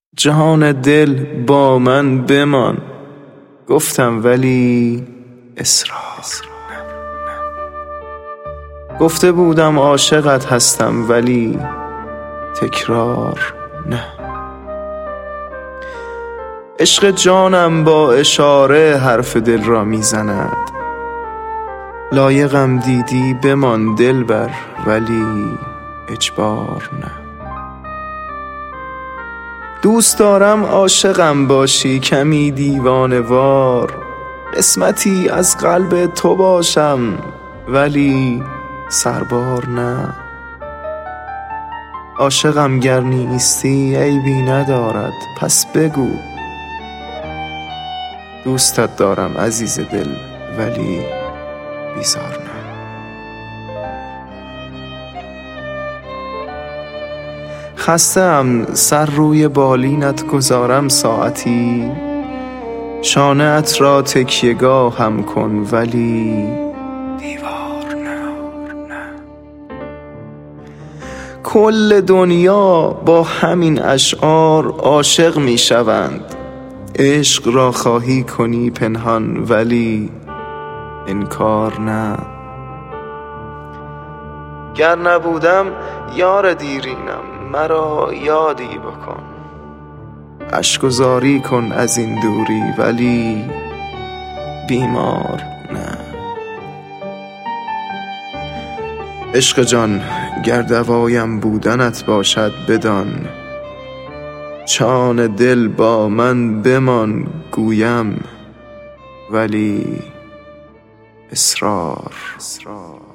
جهان دل با من بمان. گفتم ولی اصرار. گفته بودم عاشقت هستم ولی تکرار نه. عشق جانم با اشاره حرف دل را میزند. لایقم دیدی بمان دلبر ولی اجبار نه. دوست دارم عاشقم باشی کمی دیوانه وار. قسمتی از قلب تو باشم ولی سربار نه. عاشقم گر نیستی عیبی ندارد پس بگو. دوستت دارم عزیز دل ولی بیزار نه. خسته‌ام سر روی بالینت گذارم ساعتی. شانه ات را تکیه‌گاهم کن ولی دیوار نه. کل دنیا با همین اشعار عاشق می شوند. عشق را خواهی کنی پنهان ولی انکار نه. گر نبودم یار دیرینم مرا یادی بکن. اشک‌گذاری کن از این دوری ولی بیمار نه. عشق جان گر دوایم بودنت باشد بدان. جان دل با من بمان گویم ولی اصرار.